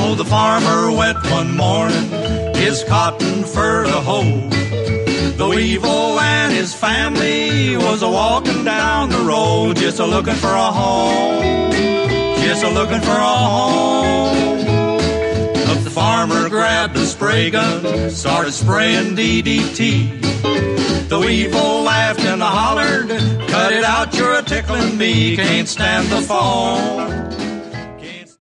So the farmer went one morning, his cotton fur to hoe. The weevil and his family was a-walking down the road, just a-looking for a home, just a-looking for a home. But the farmer grabbed a spray gun, started spraying DDT. The weevil laughed and hollered, cut it out, you're a-tickling me, can't stand the foam.